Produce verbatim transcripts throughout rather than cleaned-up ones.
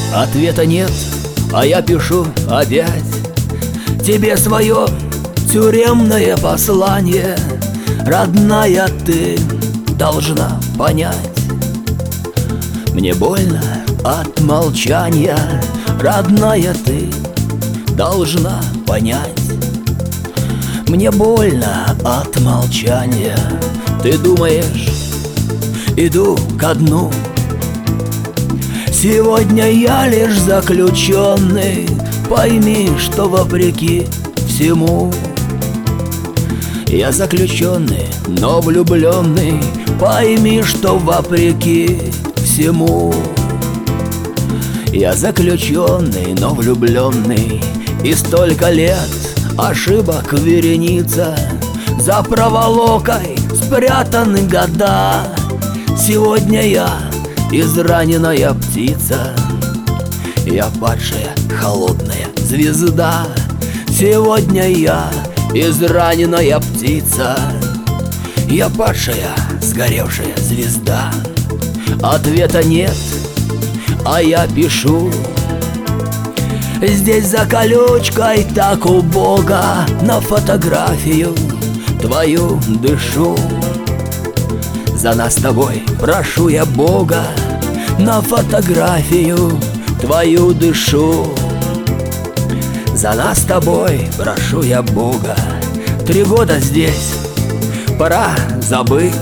Ответа нет, а я пишу опять тебе свое тюремное послание. Родная, ты должна понять, мне больно от молчания. Родная, ты должна понять, мне больно от молчания. Ты думаешь, иду ко дну. Сегодня я лишь заключенный. Пойми, что вопреки всему я заключенный, но влюбленный. Пойми, что вопреки всему я заключенный, но влюбленный. И столько лет ошибок вереница, за проволокой спрятаны года. Сегодня я израненная птица, я падшая холодная звезда. Сегодня я израненная птица, я падшая сгоревшая звезда. Ответа нет, а я пишу здесь за колючкой так убого. На фотографию твою дышу. За нас с тобой прошу я Бога. На фотографию твою дышу. За нас с тобой прошу я Бога. Три года здесь, пора забыть,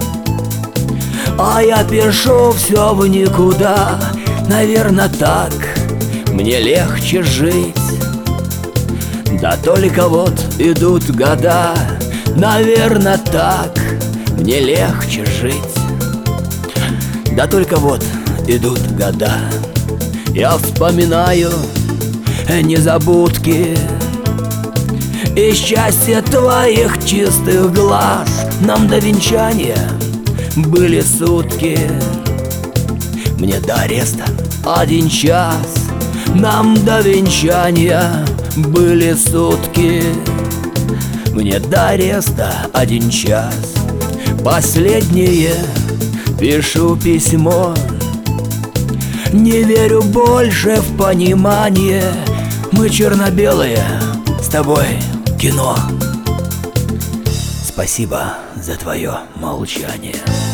а я пишу все в никуда. Наверно, так мне легче жить. Да только вот идут года. Наверно, так мне легче жить. Да только вот идут года. Я вспоминаю незабудки и счастье твоих чистых глаз. Нам до венчания были сутки, мне до ареста один час. Нам до венчания были сутки, мне до ареста один час. Последнее пишу письмо, не верю больше в понимание. Мы черно-белое с тобой кино. Спасибо за твое молчание.